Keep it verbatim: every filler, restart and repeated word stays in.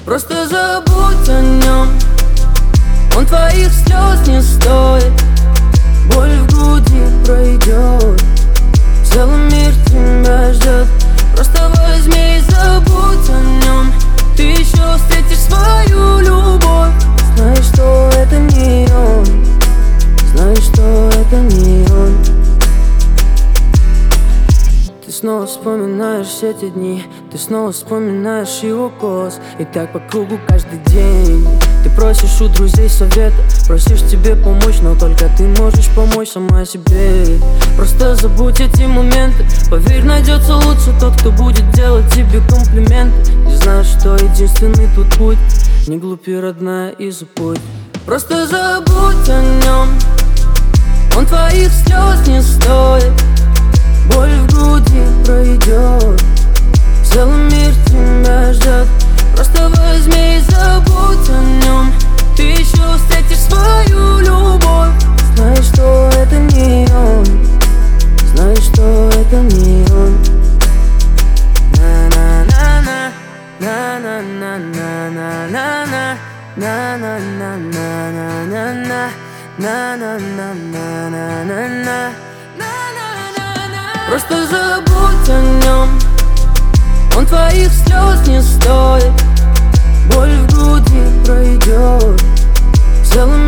Просто забудь о нем, он твоих слез не стоит. Боль в груди пройдет, целый мир тебя ждет. Просто возьми и забудь о нем, ты еще встретишь свою любовь. Знаешь, что это не он, знаешь, что это не он. Ты снова вспоминаешь все те дни, ты снова вспоминаешь его голос. И так по кругу каждый день. Ты просишь у друзей совета, просишь тебе помочь, но только ты можешь помочь сама себе. Просто забудь эти моменты, поверь, найдется лучше тот, кто будет делать тебе комплименты. И знаешь, что единственный тут путь, не глупи, родная, и забудь. Просто забудь о нем, он твоих слез не стоит. Боль в груди пройдет, целый мир тебя ждет. Просто возьми и забудь о нем, ты еще встретишь свою любовь. Знаешь, что это не он, знаешь, что это не он. На-на-на-на, на-на-на-на-на-на-на, на-на-на-на-на-на-на, на-на-на-на-на-на-на. Просто забудь о нем, он твоих слез не стоит. Боль в груди пройдет, целый